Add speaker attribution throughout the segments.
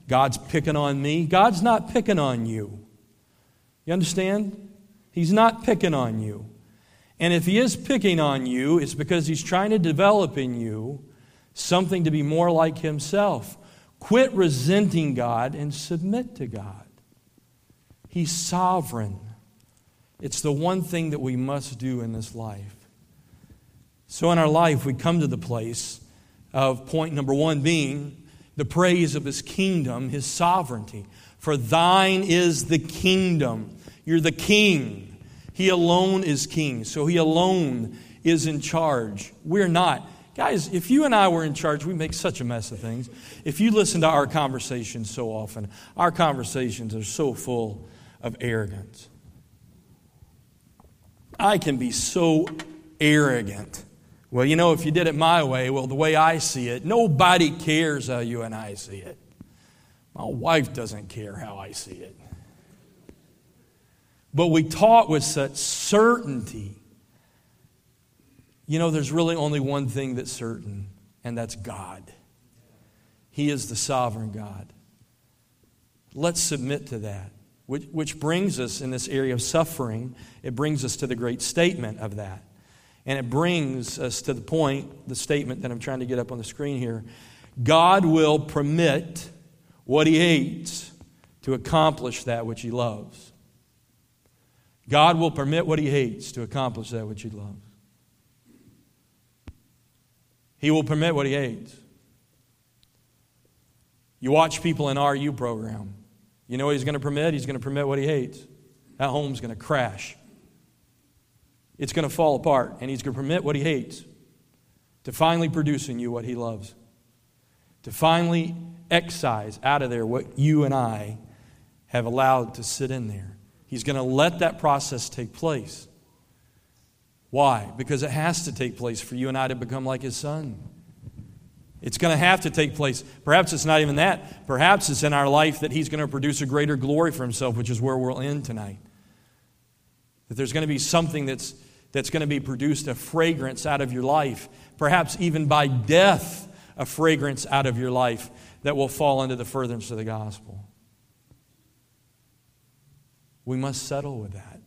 Speaker 1: God's picking on me. God's not picking on you. You understand? He's not picking on you. And if He is picking on you, it's because He's trying to develop in you something to be more like Himself. Quit resenting God and submit to God. He's sovereign. It's the one thing that we must do in this life. So in our life, we come to the place of point number one being the praise of His kingdom, His sovereignty. For thine is the kingdom. You're the king. He alone is king. So He alone is in charge. We're not. Guys, if you and I were in charge, we make such a mess of things. If you listen to our conversations so often, our conversations are so full of arrogance. I can be so arrogant. Well, you know, if you did it my way, well, the way I see it, nobody cares how you and I see it. My wife doesn't care how I see it. But we talk with such certainty. You know, there's really only one thing that's certain, and that's God. He is the sovereign God. Let's submit to that. Which brings us in this area of suffering, it brings us to the great statement of that. And it brings us to the point, the statement that I'm trying to get up on the screen here. God will permit what He hates to accomplish that which He loves. God will permit what He hates to accomplish that which He loves. He will permit what He hates. You watch people in RU program. You know what He's going to permit? He's going to permit what He hates. That home's going to crash. It's going to fall apart. And He's going to permit what He hates to finally produce in you what He loves. To finally excise out of there what you and I have allowed to sit in there. He's going to let that process take place. Why? Because it has to take place for you and I to become like His Son. It's going to have to take place. Perhaps it's not even that. Perhaps it's in our life that He's going to produce a greater glory for Himself, which is where we'll end tonight. That there's going to be something that's going to be produced, a fragrance out of your life. Perhaps even by death, a fragrance out of your life that will fall into the furtherance of the gospel. We must settle with that.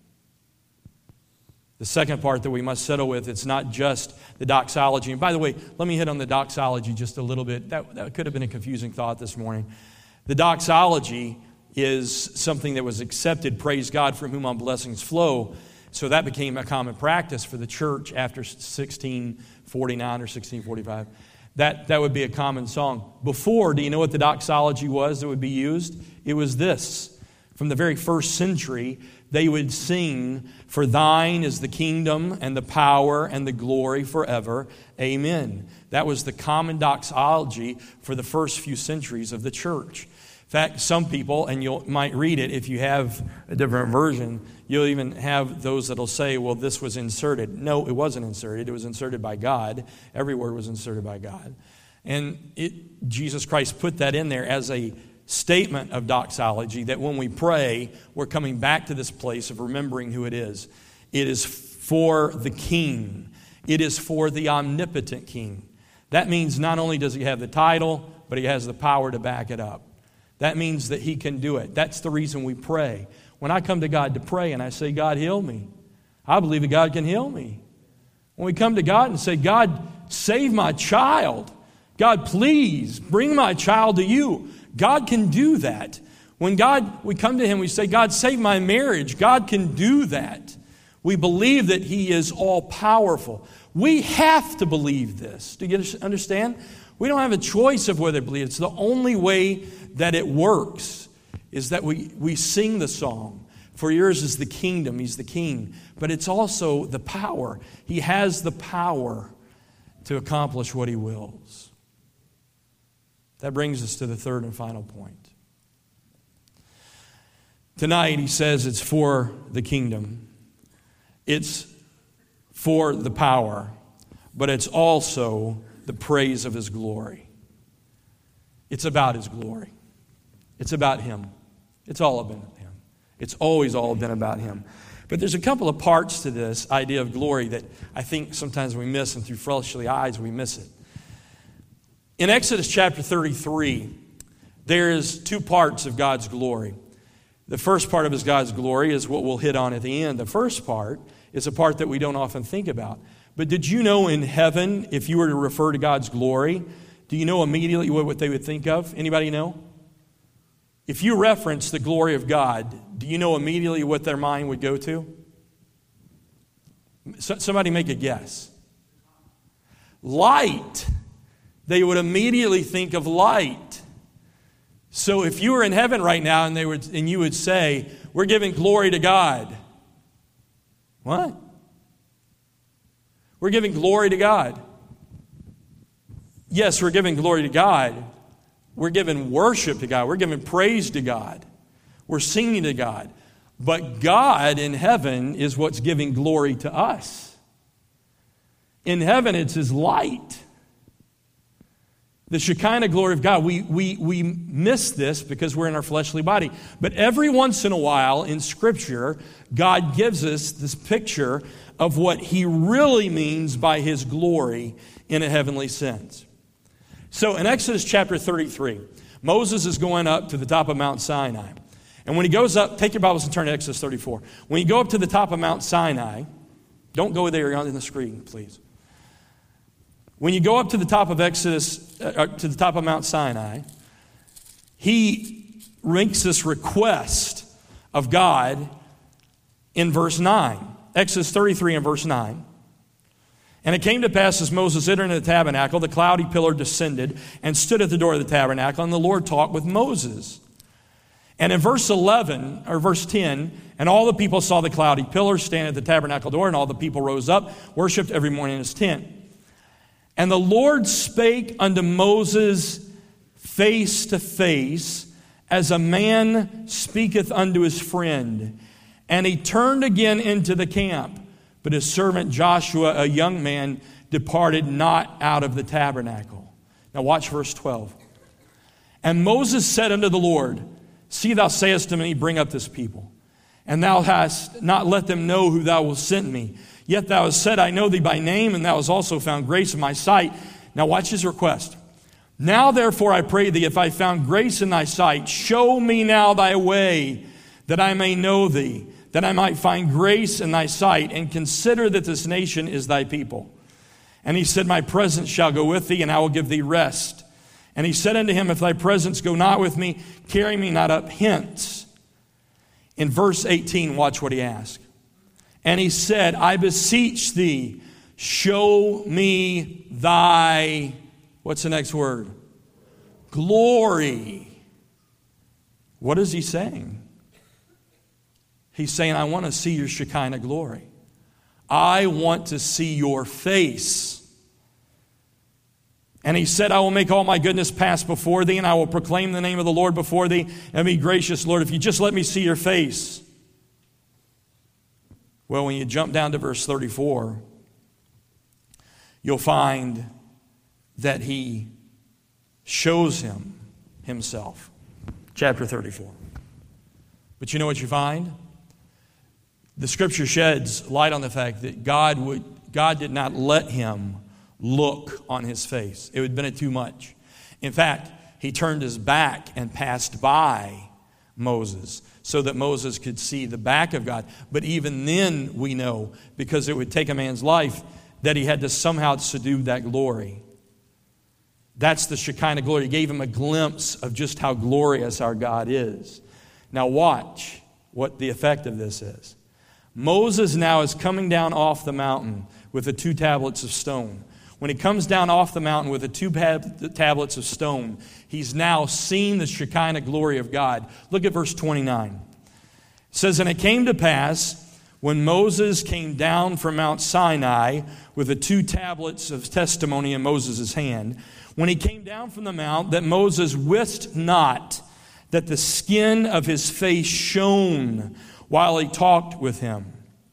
Speaker 1: The second part that we must settle with, it's not just the doxology. And by the way, let me hit on the doxology just a little bit. That could have been a confusing thought this morning. The doxology is something that was accepted, praise God, from whom all blessings flow. So that became a common practice for the church after 1649 or 1645. That would be a common song. Before, do you know what the doxology was that would be used? It was this. From the very first century, they would sing, "For thine is the kingdom and the power and the glory forever. Amen." That was the common doxology for the first few centuries of the church. In fact, some people, and you might read it if you have a different version, you'll even have those that'll say, well, this was inserted. No, it wasn't inserted. It was inserted by God. Every word was inserted by God. And Jesus Christ put that in there as a statement of doxology, that when we pray, we're coming back to this place of remembering who it is. It is for the King. It is for the omnipotent King. That means not only does He have the title, but He has the power to back it up. That means that He can do it. That's the reason we pray. When I come to God to pray and I say, God, heal me, I believe that God can heal me. When we come to God and say, God, save my child. God, please bring my child to you. God can do that. When we come to Him, we say, God, save my marriage. God can do that. We believe that He is all-powerful. We have to believe this. Do you understand? We don't have a choice of whether to believe. It's the only way that it works is that we sing the song. For yours is the kingdom. He's the King. But it's also the power. He has the power to accomplish what He wills. That brings us to the third and final point. Tonight, he says it's for the kingdom. It's for the power. But it's also the praise of His glory. It's about His glory. It's about Him. It's all about Him. It's always all been about Him. But there's a couple of parts to this idea of glory that I think sometimes we miss, and through fleshly eyes we miss it. In Exodus chapter 33, There's two parts of God's glory. The first part of His God's glory is what we'll hit on at the end. The first part is a part that we don't often think about. But did you know in heaven, if you were to refer to God's glory, do you know immediately what they would think of? Anybody know? If you reference the glory of God, do you know immediately what their mind would go to? Somebody make a guess. Light. They would immediately think of light. So if you were in heaven right now and you would say, "We're giving glory to God." What? We're giving glory to God. Yes, we're giving glory to God. We're giving worship to God. We're giving praise to God. We're singing to God. But God in heaven is what's giving glory to us. In heaven, it's His light. The Shekinah glory of God. We miss this because we're in our fleshly body. But every once in a while in Scripture, God gives us this picture of what He really means by His glory in a heavenly sense. So in Exodus chapter 33, Moses is going up to the top of Mount Sinai. And when he goes up, take your Bibles and turn to Exodus 34. When you go up to the top of Mount Sinai, don't go there on the screen, please. When you go up to the top of to the top of Mount Sinai, he makes this request of God in verse 9. Exodus 33 and verse 9. And it came to pass as Moses entered into the tabernacle, the cloudy pillar descended and stood at the door of the tabernacle, and the Lord talked with Moses. And in verse 11, or verse 10, and all the people saw the cloudy pillar stand at the tabernacle door, and all the people rose up, worshipped every morning in his tent. And the Lord spake unto Moses face to face, as a man speaketh unto his friend. And he turned again into the camp. But his servant Joshua, a young man, departed not out of the tabernacle. Now watch verse 12. And Moses said unto the Lord, See, thou sayest to me, bring up this people. And thou hast not let them know who thou wilt send me. Yet thou hast said, I know thee by name, and thou hast also found grace in my sight. Now watch his request. Now therefore I pray thee, if I found grace in thy sight, show me now thy way, that I may know thee, that I might find grace in thy sight, and consider that this nation is thy people. And he said, My presence shall go with thee, and I will give thee rest. And he said unto him, If thy presence go not with me, carry me not up hence. In verse 18, watch what he asked. And he said, I beseech thee, show me thy, what's the next word? Glory. What is he saying? He's saying, I want to see your Shekinah glory. I want to see your face. And he said, I will make all my goodness pass before thee, and I will proclaim the name of the Lord before thee, and be gracious, Lord, if you just let me see your face. Well, when you jump down to verse 34, you'll find that he shows himself. Chapter 34. But you know what you find? The Scripture sheds light on the fact that God did not let him look on his face. It would have been too much. In fact, he turned his back and passed by Moses so that Moses could see the back of God. But even then we know, because it would take a man's life, that he had to somehow subdue that glory. That's the Shekinah glory. He gave him a glimpse of just how glorious our God is. Now watch what the effect of this is. Moses now is coming down off the mountain with the 2 tablets of stone. When he comes down off the mountain with the 2 tablets of stone, he's now seen the Shekinah glory of God. Look at verse 29. It says, And it came to pass, when Moses came down from Mount Sinai with the 2 tablets of testimony in Moses' hand, when he came down from the mount, that Moses wist not that the skin of his face shone while he talked with him.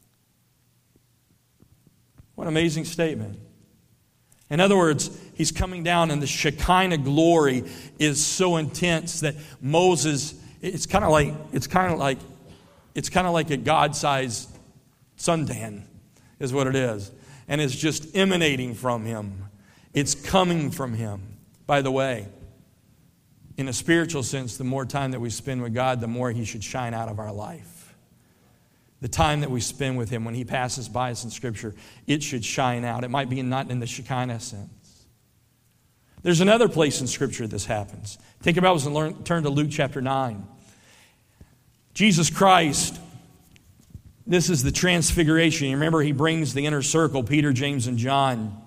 Speaker 1: What an amazing statement. In other words, he's coming down and the Shekinah glory is so intense that Moses, it's kind of like a God-sized suntan is what it is. And it's just emanating from him. It's coming from him. By the way, in a spiritual sense, the more time that we spend with God, the more He should shine out of our life. The time that we spend with Him when He passes by us in Scripture, it should shine out. It might be not in the Shekinah sense. There's another place in Scripture this happens. Take your Bibles and turn to Luke chapter 9. Jesus Christ, this is the transfiguration. You remember He brings the inner circle, Peter, James, and John.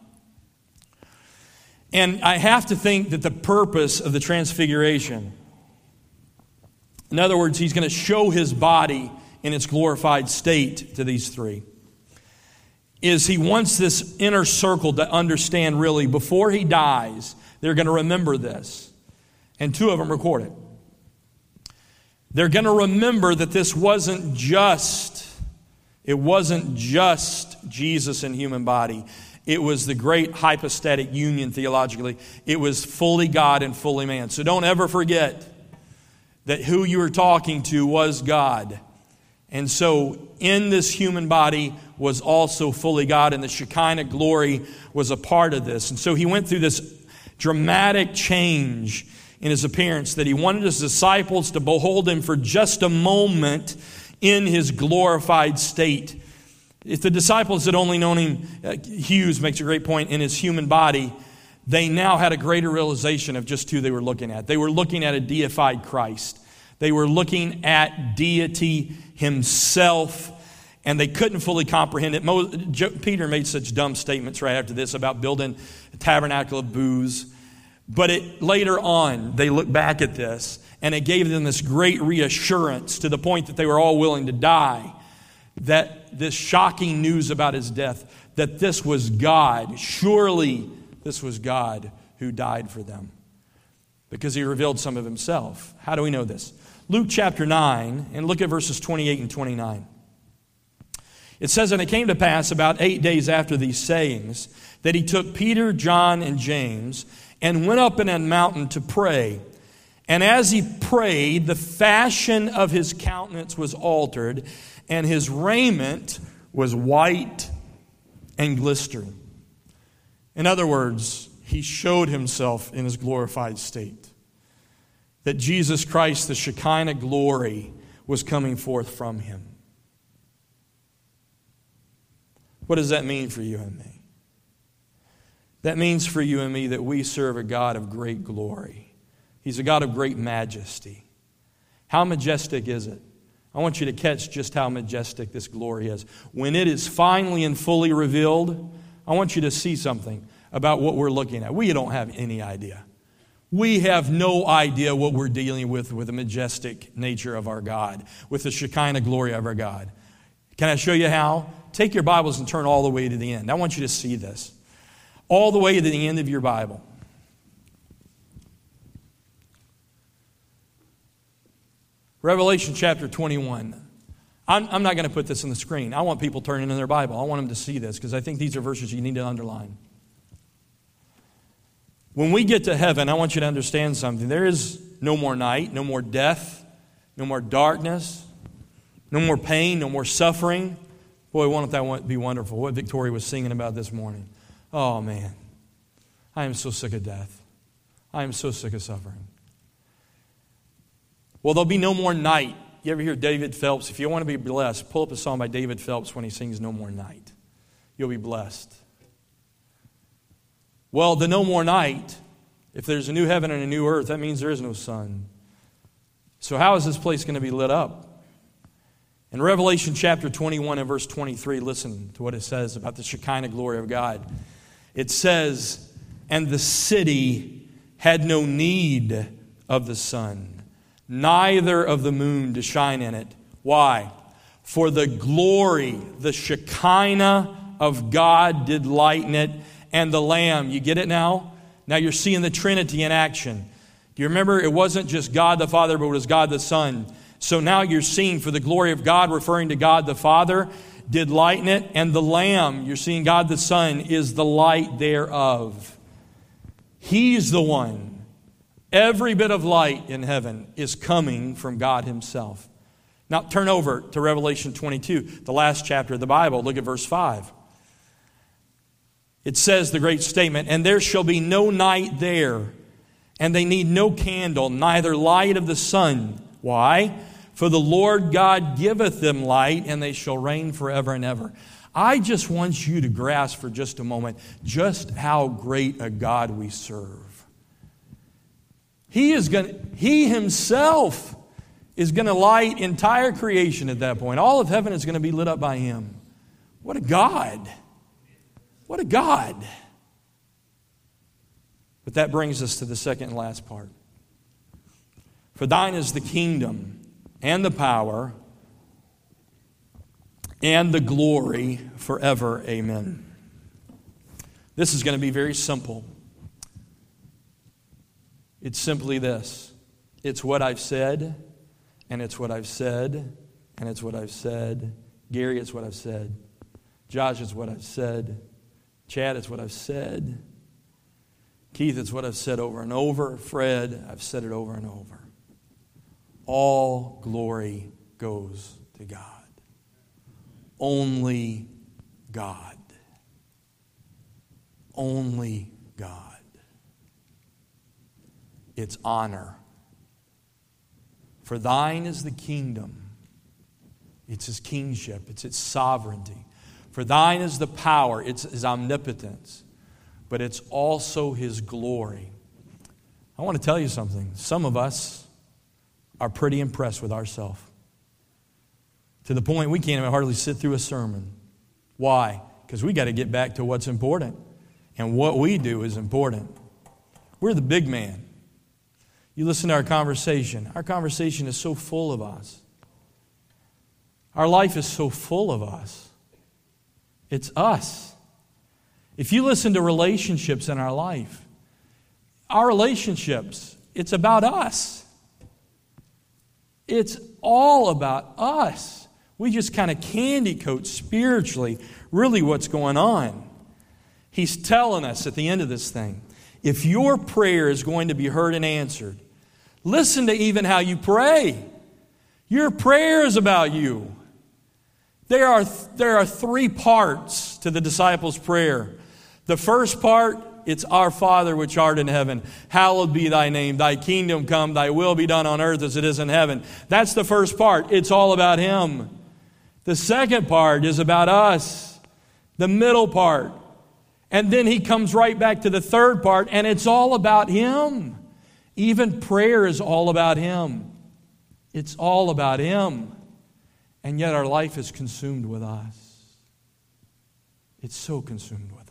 Speaker 1: And I have to think that the purpose of the transfiguration, in other words, He's going to show His body in its glorified state to these three, is He wants this inner circle to understand really before He dies, they're going to remember this. And two of them record it. They're going to remember that this wasn't just Jesus in human body. It was the great hypostatic union theologically. It was fully God and fully man. So don't ever forget that who you were talking to was God. And so in this human body was also fully God, and the Shekinah glory was a part of this. And so He went through this dramatic change in His appearance that He wanted His disciples to behold Him for just a moment in His glorified state. If the disciples had only known Him, Hughes makes a great point, in His human body, they now had a greater realization of just who they were looking at. They were looking at a deified Christ. They were looking at deity Himself, and they couldn't fully comprehend it. Peter made such dumb statements right after this about building a tabernacle of booths. But later on, they look back at this, and it gave them this great reassurance to the point that they were all willing to die, that this shocking news about His death, that this was God. Surely this was God who died for them, because He revealed some of Himself. How do we know this? Luke chapter 9, and look at verses 28 and 29. It says, "And it came to pass about 8 days after these sayings, that He took Peter, John, and James, and went up in a mountain to pray. And as He prayed, the fashion of His countenance was altered, and His raiment was white and glistering." In other words, He showed Himself in His glorified state. That Jesus Christ, the Shekinah glory, was coming forth from Him. What does that mean for you and me? That means for you and me that we serve a God of great glory. He's a God of great majesty. How majestic is it? I want you to catch just how majestic this glory is. When it is finally and fully revealed, I want you to see something about what we're looking at. We don't have any idea. We have no idea what we're dealing with the majestic nature of our God, with the Shekinah glory of our God. Can I show you how? Take your Bibles and turn all the way to the end. I want you to see this. All the way to the end of your Bible. Revelation chapter 21. I'm not going to put this on the screen. I want people turning in their Bible. I want them to see this because I think these are verses you need to underline. When we get to heaven, I want you to understand something. There is no more night, no more death, no more darkness, no more pain, no more suffering. Boy, won't that be wonderful? What Victoria was singing about this morning. Oh, man. I am so sick of death. I am so sick of suffering. Well, there'll be no more night. You ever hear David Phelps? If you want to be blessed, pull up a song by David Phelps when he sings No More Night. You'll be blessed. Well, the no more night, if there's a new heaven and a new earth, that means there is no sun. So how is this place going to be lit up? In Revelation chapter 21 and verse 23, listen to what it says about the Shekinah glory of God. It says, "And the city had no need of the sun, neither of the moon to shine in it." Why? "For the glory, the Shekinah of God did lighten it, and the Lamb." You get it now? Now you're seeing the Trinity in action. Do you remember it wasn't just God the Father, but it was God the Son. So now you're seeing for the glory of God, referring to God the Father, did lighten it, and the Lamb, you're seeing God the Son, is the light thereof. He's the one. Every bit of light in heaven is coming from God Himself. Now turn over to Revelation 22, the last chapter of the Bible. Look at verse 5. It says the great statement, "And there shall be no night there, And they need no candle, neither light of the sun. Why? For the Lord God giveth them light, and they shall reign forever and ever. I just want you to grasp for just a moment just how great a God we serve. He himself is going to light entire creation at that point. All of heaven is going to be lit up by him. What a God. What a God. But that brings us to the second and last part. For thine is the kingdom and the power and the glory forever. Amen. This is going to be very simple. It's simply this. It's what I've said, and it's what I've said, and it's what I've said. Gary, it's what I've said. Josh, it's what I've said. Chad, it's what I've said. Keith, it's what I've said over and over. Fred, I've said it over and over. All glory goes to God. Only God. Only God. It's honor. For thine is the kingdom. It's his kingship. It's its sovereignty. For thine is the power. It's his omnipotence. But it's also his glory. I want to tell you something. Some of us are pretty impressed with ourselves. To the point we can't even hardly sit through a sermon. Why? Because we got to get back to what's important. And what we do is important. We're the big man. You listen to our conversation. Our conversation is so full of us. Our life is so full of us. It's us. If you listen to relationships in our life, our relationships, it's about us. It's all about us. We just kind of candy coat spiritually really what's going on. He's telling us at the end of this thing, if your prayer is going to be heard and answered, listen to even how you pray. Your prayer is about you. There are three parts to the disciples' prayer. The first part, it's our Father which art in heaven. Hallowed be thy name. Thy kingdom come. Thy will be done on earth as it is in heaven. That's the first part. It's all about him. The second part is about us. The middle part. And then he comes right back to the third part, and it's all about him. Even prayer is all about him. It's all about him. And yet our life is consumed with us. It's so consumed with us.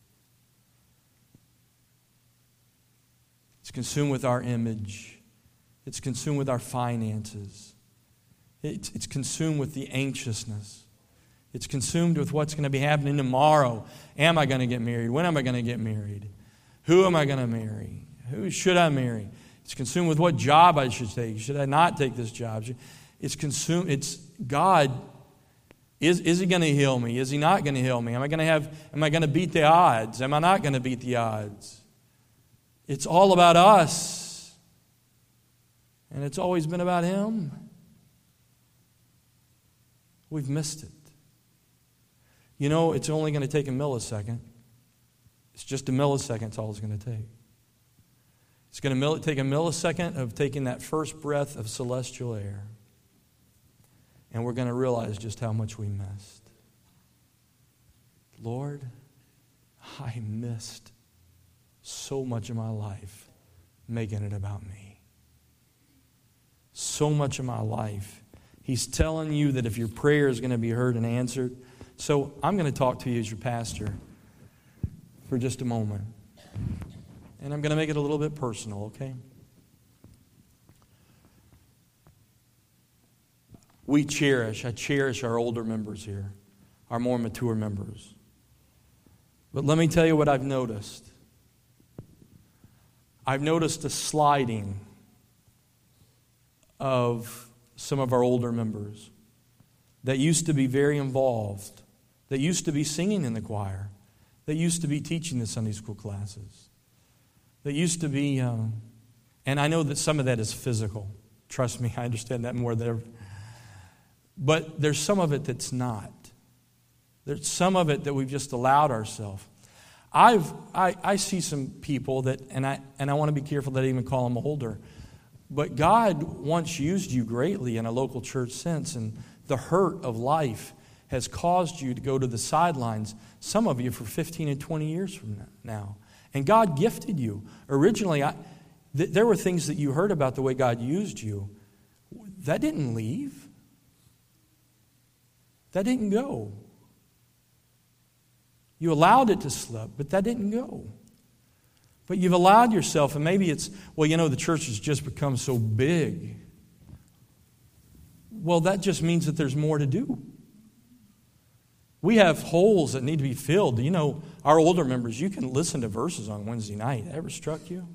Speaker 1: It's consumed with our image. It's consumed with our finances. It's consumed with the anxiousness. It's consumed with what's going to be happening tomorrow. Am I going to get married? When am I going to get married? Who am I going to marry? Who should I marry? It's consumed with what job I should take. Should I not take this job? It's consumed. It's God. Is he going to heal me? Is he not going to heal me? Am I going to beat the odds? Am I not going to beat the odds? It's all about us. And it's always been about him. We've missed it. You know, it's only going to take a millisecond. It's just a millisecond. It's all it's going to take. It's going to take a millisecond of taking that first breath of celestial air. And we're going to realize just how much we missed. Lord, I missed so much of my life making it about me. So much of my life. He's telling you that if your prayer is going to be heard and answered. So I'm going to talk to you as your pastor for just a moment. And I'm going to make it a little bit personal, okay? I cherish our older members here, our more mature members. But let me tell you what I've noticed. I've noticed a sliding of some of our older members that used to be very involved, that used to be singing in the choir, that used to be teaching the Sunday school classes, that used to be, and I know that some of that is physical. Trust me, I understand that more than ever. But there's some of it that's not. There's some of it that we've just allowed ourselves. I see some people that, and I want to be careful that I even call them older, but God once used you greatly in a local church sense, and the hurt of life has caused you to go to the sidelines, some of you for 15 and 20 years from now. And God gifted you. Originally, there were things that you heard about the way God used you. That didn't leave. That didn't go. You allowed it to slip, but that didn't go. But you've allowed yourself, and maybe it's, the church has just become so big. Well, that just means that there's more to do. We have holes that need to be filled. Our older members, you can listen to verses on Wednesday night. That ever struck you?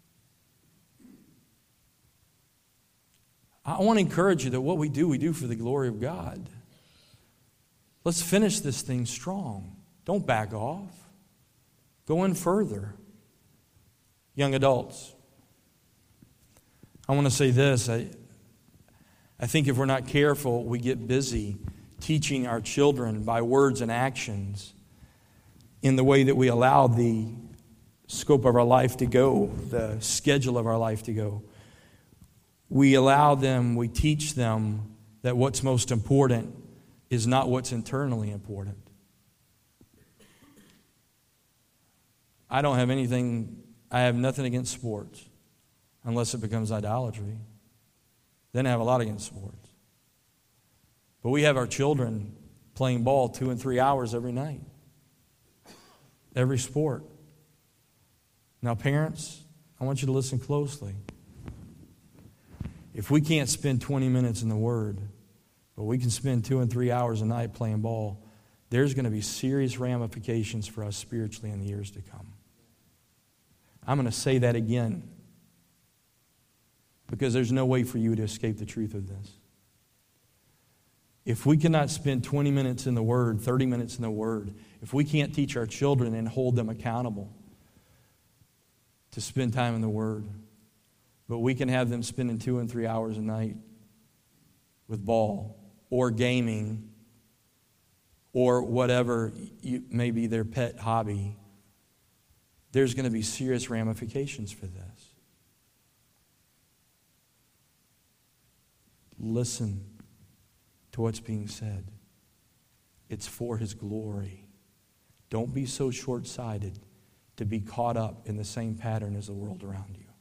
Speaker 1: I want to encourage you that what we do for the glory of God. Let's finish this thing strong. Don't back off. Go in further. Young adults, I want to say this. I think if we're not careful, we get busy teaching our children by words and actions in the way that we allow the scope of our life to go, the schedule of our life to go. We teach them that what's most important is not what's internally important. I have nothing against sports unless it becomes idolatry. Then I have a lot against sports. But we have our children playing ball 2 and 3 hours every night. Every sport. Now, parents, I want you to listen closely. If we can't spend 20 minutes in the Word, but we can spend 2 and 3 hours a night playing ball, there's going to be serious ramifications for us spiritually in the years to come. I'm going to say that again because there's no way for you to escape the truth of this. If we cannot spend 20 minutes in the Word, 30 minutes in the Word, if we can't teach our children and hold them accountable to spend time in the Word, but we can have them spending 2 and 3 hours a night with ball or gaming or whatever may be their pet hobby, there's going to be serious ramifications for this. Listen to what's being said. It's for His glory. Don't be so short-sighted to be caught up in the same pattern as the world around you.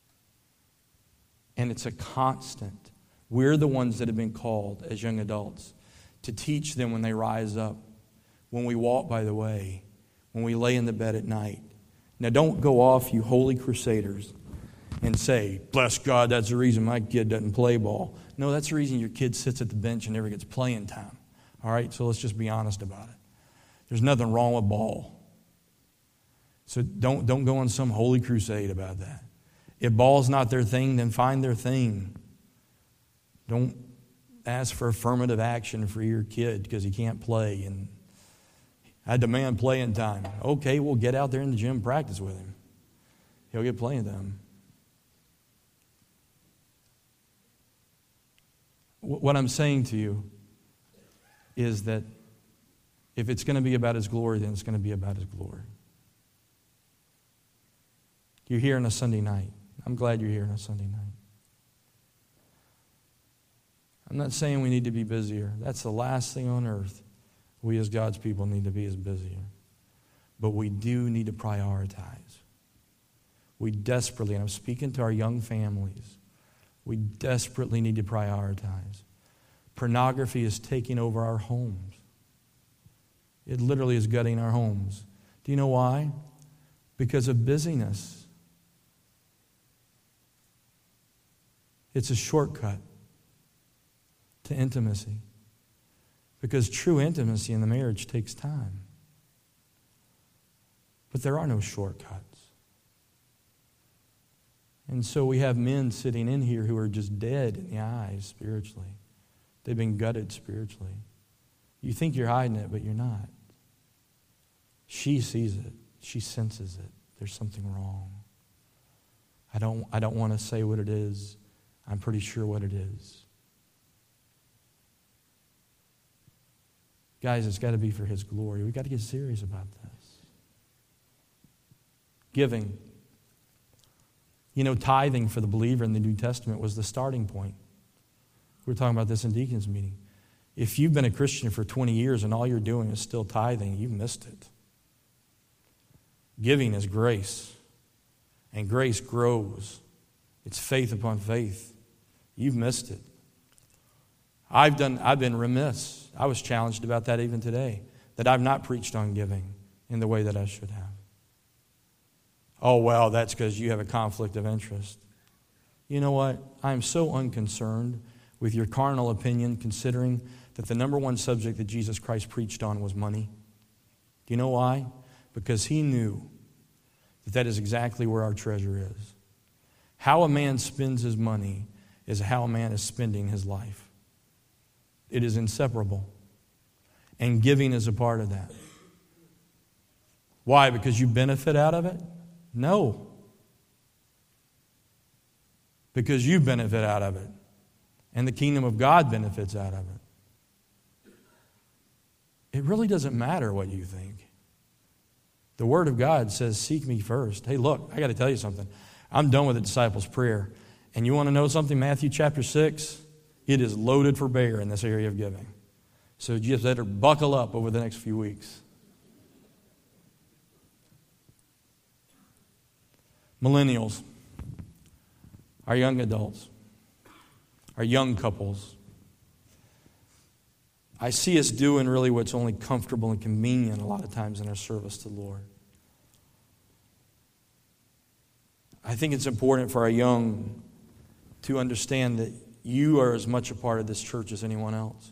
Speaker 1: And it's a constant. We're the ones that have been called as young adults to teach them when they rise up, when we walk by the way, when we lay in the bed at night. Now, don't go off, you holy crusaders, and say, bless God, that's the reason my kid doesn't play ball. No, that's the reason your kid sits at the bench and never gets playing time. All right, so let's just be honest about it. There's nothing wrong with ball. So don't go on some holy crusade about that. If ball's not their thing, then find their thing. Don't ask for affirmative action for your kid because he can't play and I demand playing time. Okay, well, get out there in the gym, practice with him. He'll get playing time. What I'm saying to you is that if it's going to be about His glory, then it's going to be about His glory. You're here on a Sunday night. I'm glad you're here on a Sunday night. I'm not saying we need to be busier. That's the last thing on earth we as God's people need to be is busier. But we do need to prioritize. We desperately, and I'm speaking to our young families, we desperately need to prioritize. Pornography is taking over our homes. It literally is gutting our homes. Do you know why? Because of busyness. It's a shortcut to intimacy. Because true intimacy in the marriage takes time. But there are no shortcuts. And so we have men sitting in here who are just dead in the eyes spiritually. They've been gutted spiritually. You think you're hiding it, but you're not. She sees it. She senses it. There's something wrong. I don't want to say what it is. I'm pretty sure what it is. Guys, it's got to be for His glory. We've got to get serious about this. Giving. You know, tithing for the believer in the New Testament was the starting point. We were talking about this in deacons meeting. If you've been a Christian for 20 years and all you're doing is still tithing, you've missed it. Giving is grace, and grace grows. It's faith upon faith. You've missed it. I've been remiss. I was challenged about that even today, that I've not preached on giving in the way that I should have. Oh, well, that's because you have a conflict of interest. You know what? I'm so unconcerned with your carnal opinion, considering that the number one subject that Jesus Christ preached on was money. Do you know why? Because he knew that that is exactly where our treasure is. How a man spends his money is how a man is spending his life. It is inseparable. And giving is a part of that. Why? Because you benefit out of it? No. Because you benefit out of it. And the kingdom of God benefits out of it. It really doesn't matter what you think. The Word of God says, seek me first. Hey, look, I got to tell you something. I'm done with the disciples' prayer. And you want to know something? Matthew chapter 6, it is loaded for bear in this area of giving. So you just better buckle up over the next few weeks. Millennials, our young adults, our young couples. I see us doing really what's only comfortable and convenient a lot of times in our service to the Lord. I think it's important for our young to understand that you are as much a part of this church as anyone else.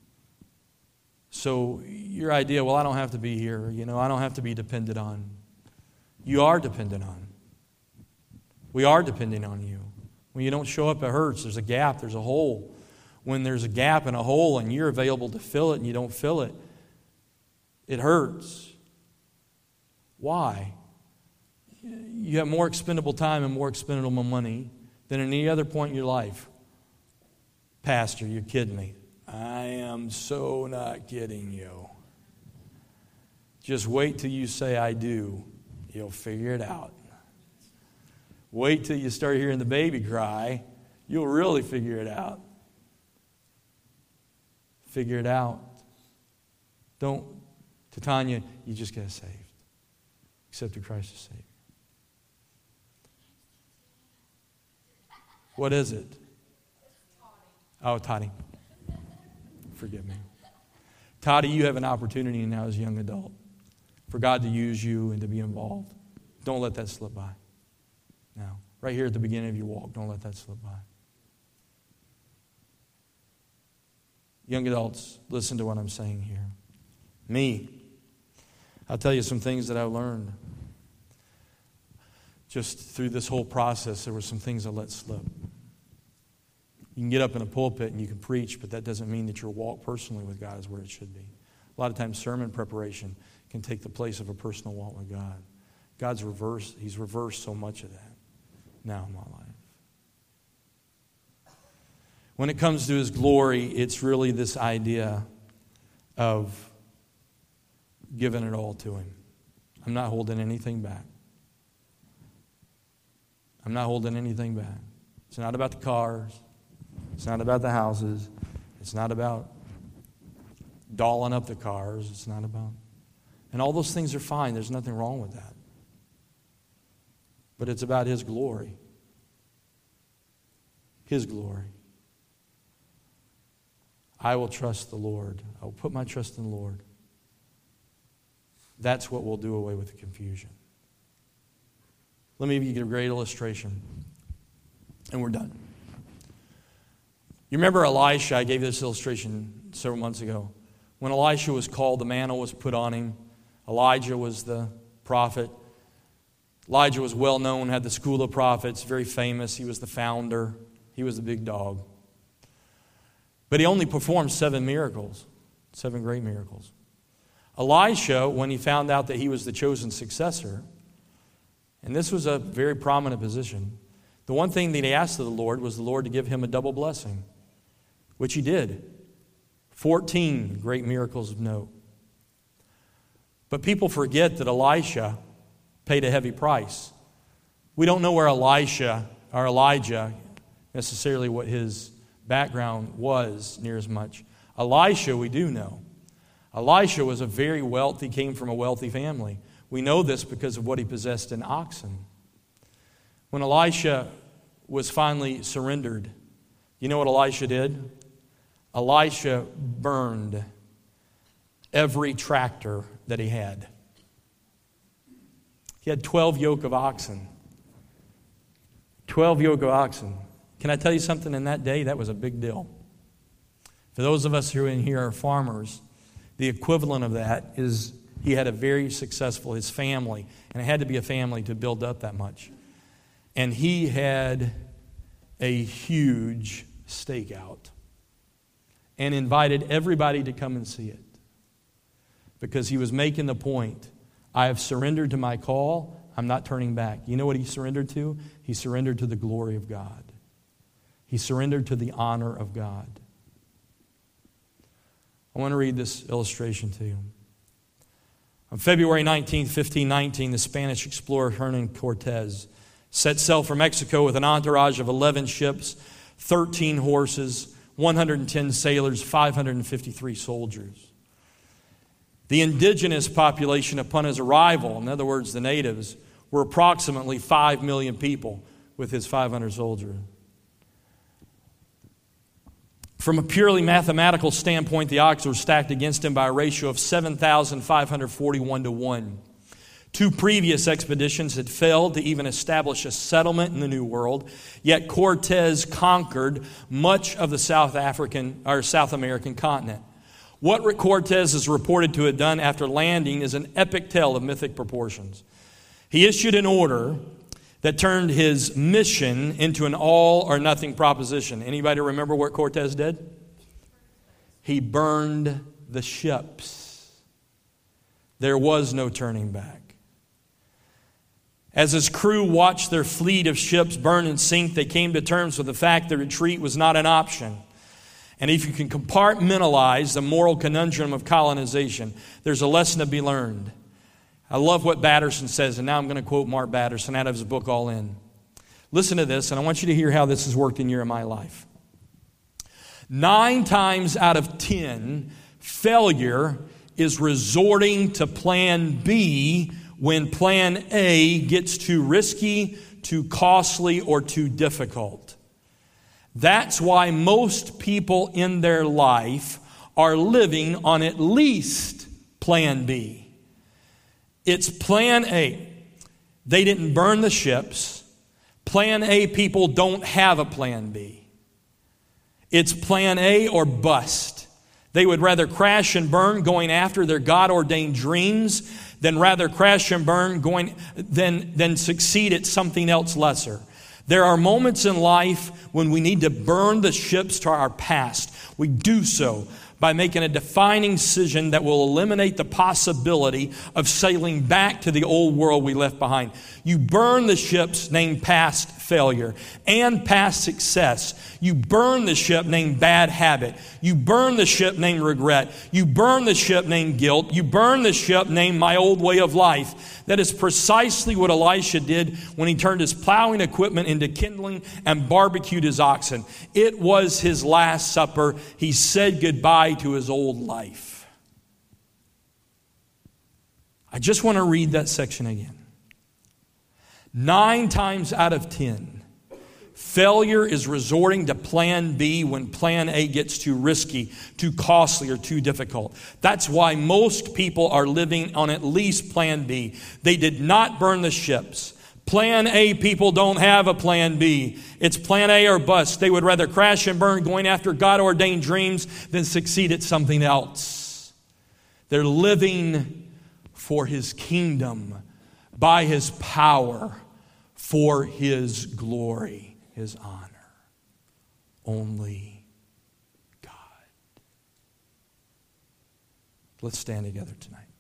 Speaker 1: So your idea, well, I don't have to be here, I don't have to be dependent on. You are dependent on. We are depending on you. When you don't show up, it hurts. There's a gap, there's a hole. When there's a gap and a hole and you're available to fill it and you don't fill it, it hurts. Why? You have more expendable time and more expendable money than at any other point in your life. Pastor, you're kidding me. I am so not kidding you. Just wait till you say I do. You'll figure it out. Wait till you start hearing the baby cry. You'll really figure it out. Figure it out. Don't, Titania, you just get saved. Accepted Christ as Savior. What is it? Oh, Toddy. Forgive me. Toddy, you have an opportunity now as a young adult for God to use you and to be involved. Don't let that slip by. Now, right here at the beginning of your walk, don't let that slip by. Young adults, listen to what I'm saying here. Me, I'll tell you some things that I learned. Just through this whole process, there were some things I let slip. You can get up in a pulpit and you can preach, but that doesn't mean that your walk personally with God is where it should be. A lot of times sermon preparation can take the place of a personal walk with God. He's reversed so much of that now in my life. When it comes to His glory, it's really this idea of giving it all to Him. I'm not holding anything back. I'm not holding anything back. It's not about the cars. It's not about the houses. It's not about dolling up the cars. It's not about... And all those things are fine. There's nothing wrong with that. But it's about His glory. His glory. I will trust the Lord. I will put my trust in the Lord. That's what will do away with the confusion. Let me give you a great illustration. And we're done. You remember Elisha? I gave this illustration several months ago. When Elisha was called, the mantle was put on him. Elijah was the prophet. Elijah was well known, had the school of prophets, very famous. He was the founder. He was the big dog. But he only performed 7 miracles, 7 great miracles. Elisha, when he found out that he was the chosen successor, and this was a very prominent position, the one thing that he asked of the Lord was the Lord to give him a double blessing, which He did. 14 great miracles of note. But people forget that Elisha paid a heavy price. We don't know where Elijah necessarily what his background was near as much. Elisha, we do know. Elisha was came from a wealthy family. We know this because of what he possessed in oxen. When Elisha was finally surrendered, you know what Elisha did? Elisha burned every tractor that he had. He had 12 yoke of oxen. 12 yoke of oxen. Can I tell you something? In that day, that was a big deal. For those of us who in here are farmers, the equivalent of that is he had his family, and it had to be a family to build up that much. And he had a huge stakeout and invited everybody to come and see it because he was making the point, I have surrendered to my call. I'm not turning back. You know what he surrendered to? He surrendered to the glory of God. He surrendered to the honor of God. I want to read this illustration to you. On February 19, 1519, the Spanish explorer Hernan Cortez set sail for Mexico with an entourage of 11 ships, 13 horses, 110 sailors, 553 soldiers. The indigenous population upon his arrival, in other words, the natives, were approximately 5 million people with his 500 soldiers. From a purely mathematical standpoint, the odds were stacked against him by a ratio of 7,541 to 1. Two previous expeditions had failed to even establish a settlement in the New World, yet Cortez conquered much of the South American continent. What Cortez is reported to have done after landing is an epic tale of mythic proportions. He issued an order that turned his mission into an all-or-nothing proposition. Anybody remember what Cortez did? He burned the ships. There was no turning back. As his crew watched their fleet of ships burn and sink, they came to terms with the fact that retreat was not an option. And if you can compartmentalize the moral conundrum of colonization, there's a lesson to be learned. I love what Batterson says, and now I'm going to quote Mark Batterson out of his book, All In. Listen to this, and I want you to hear how this has worked in your and my life. 9 times out of 10, failure is resorting to plan B when plan A gets too risky, too costly, or too difficult. That's why most people in their life are living on at least plan B. It's plan A. They didn't burn the ships. Plan A people don't have a plan B. It's plan A or bust. They would rather crash and burn going after their God-ordained dreams than rather crash and burn than succeed at something else lesser. There are moments in life when we need to burn the ships to our past. We do so by making a defining decision that will eliminate the possibility of sailing back to the old world we left behind. You burn the ships named past failure and past success. You burn the ship named bad habit. You burn the ship named regret. You burn the ship named guilt. You burn the ship named my old way of life. That is precisely what Elisha did when he turned his plowing equipment into kindling and barbecued his oxen. It was his last supper. He said goodbye to his old life. I just want to read that section again. 9 times out of 10, failure is resorting to plan B when plan A gets too risky, too costly, or too difficult. That's why most people are living on at least plan B. They did not burn the ships. Plan A people don't have a plan B. It's plan A or bust. They would rather crash and burn going after God-ordained dreams than succeed at something else. They're living for His kingdom, by His power, for His glory, His honor. Only God. Let's stand together tonight.